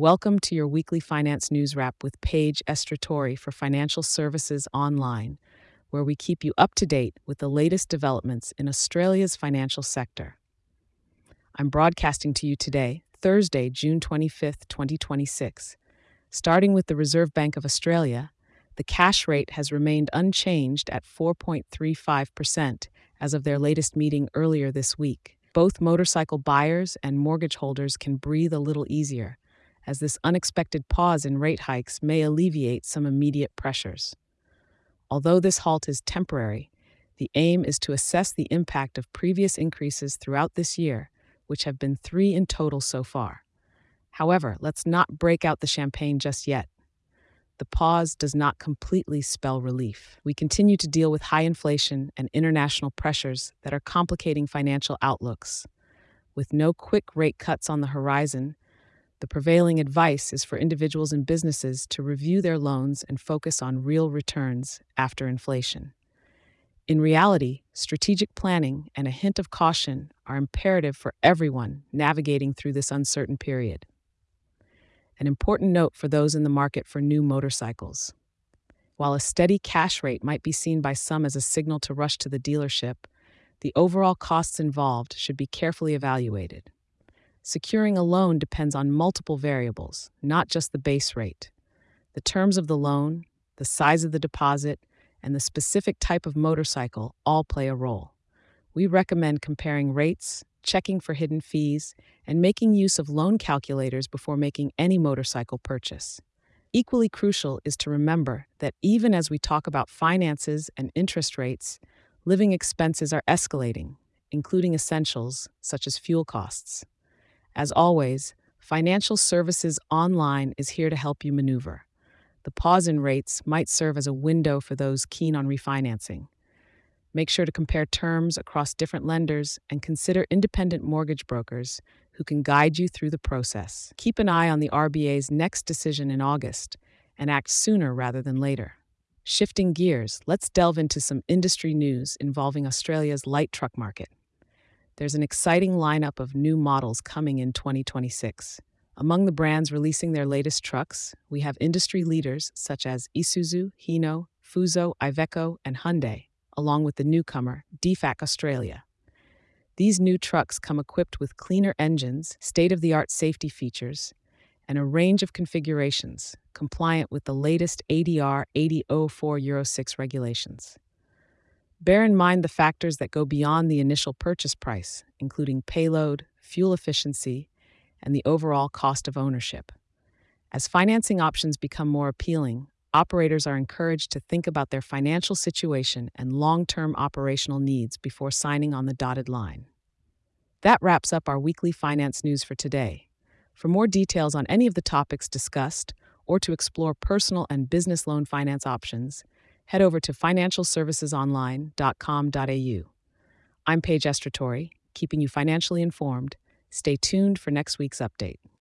Welcome to your weekly finance news wrap with Paige Estratori for Financial Services Online, where we keep you up to date with the latest developments in Australia's financial sector. I'm broadcasting to you today, Thursday, June 25th, 2026. Starting with the Reserve Bank of Australia, the cash rate has remained unchanged at 4.35% as of their latest meeting earlier this week. Both motorcycle buyers and mortgage holders can breathe a little easier, as this unexpected pause in rate hikes may alleviate some immediate pressures. Although this halt is temporary, the aim is to assess the impact of previous increases throughout this year, which have been 3 in total so far. However, let's not break out the champagne just yet. The pause does not completely spell relief. We continue to deal with high inflation and international pressures that are complicating financial outlooks. With no quick rate cuts on the horizon, the prevailing advice is for individuals and businesses to review their loans and focus on real returns after inflation. In reality, strategic planning and a hint of caution are imperative for everyone navigating through this uncertain period. An important note for those in the market for new motorcycles. While a steady cash rate might be seen by some as a signal to rush to the dealership, the overall costs involved should be carefully evaluated. Securing a loan depends on multiple variables, not just the base rate. The terms of the loan, the size of the deposit, and the specific type of motorcycle all play a role. We recommend comparing rates, checking for hidden fees, and making use of loan calculators before making any motorcycle purchase. Equally crucial is to remember that even as we talk about finances and interest rates, living expenses are escalating, including essentials such as fuel costs. As always, Financial Services Online is here to help you maneuver. The pause in rates might serve as a window for those keen on refinancing. Make sure to compare terms across different lenders and consider independent mortgage brokers who can guide you through the process. Keep an eye on the RBA's next decision in August and act sooner rather than later. Shifting gears, let's delve into some industry news involving Australia's light truck market. There's an exciting lineup of new models coming in 2026. Among the brands releasing their latest trucks, we have industry leaders such as Isuzu, Hino, Fuso, Iveco, and Hyundai, along with the newcomer, DFAC Australia. These new trucks come equipped with cleaner engines, state-of-the-art safety features, and a range of configurations compliant with the latest ADR 8004 Euro 6 regulations. Bear in mind the factors that go beyond the initial purchase price, including payload, fuel efficiency, and the overall cost of ownership. As financing options become more appealing, operators are encouraged to think about their financial situation and long-term operational needs before signing on the dotted line. That wraps up our weekly finance news for today. For more details on any of the topics discussed, or to explore personal and business loan finance options, head over to financialservicesonline.com.au. I'm Paige Estratori, keeping you financially informed. Stay tuned for next week's update.